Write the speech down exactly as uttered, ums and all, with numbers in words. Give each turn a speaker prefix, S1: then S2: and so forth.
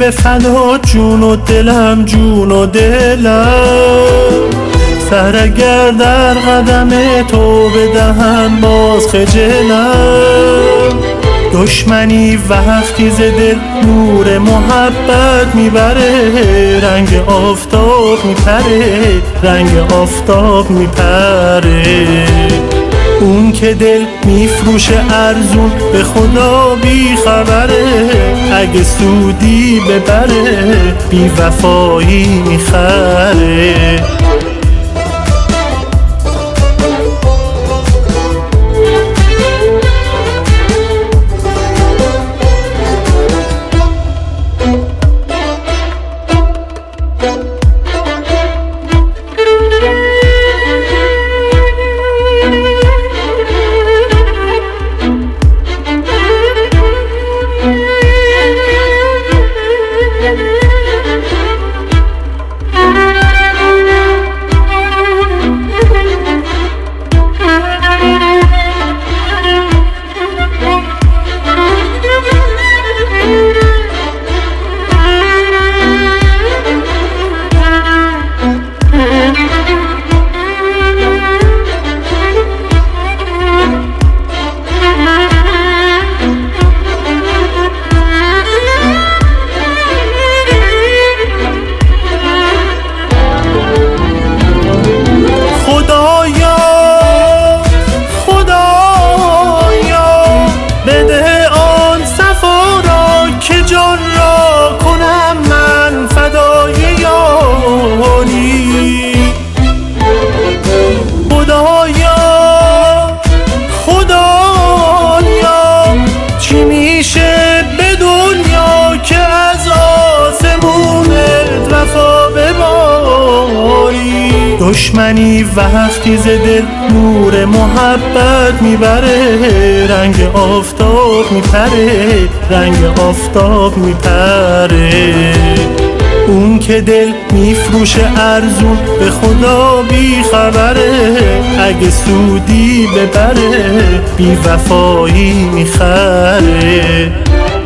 S1: به فدا جون و دلم، جون و دلم. سر اگر در قدم تو بدهم باز خجلم. دشمنی وقتی ز دل نور محبت میبره، رنگ آفتاب میپره، رنگ آفتاب میپره. اون که دل میفروشه ارزون به خدا بی خبره، اگه سودی ببره بی وفایی میخره. دشمنی وقتی ز دل نور محبت میبره، رنگ آفتاب میپره، رنگ آفتاب میپره. اون که دل میفروشه ارزون به خدا بی خبره، اگه سودی ببره بی وفایی میخره.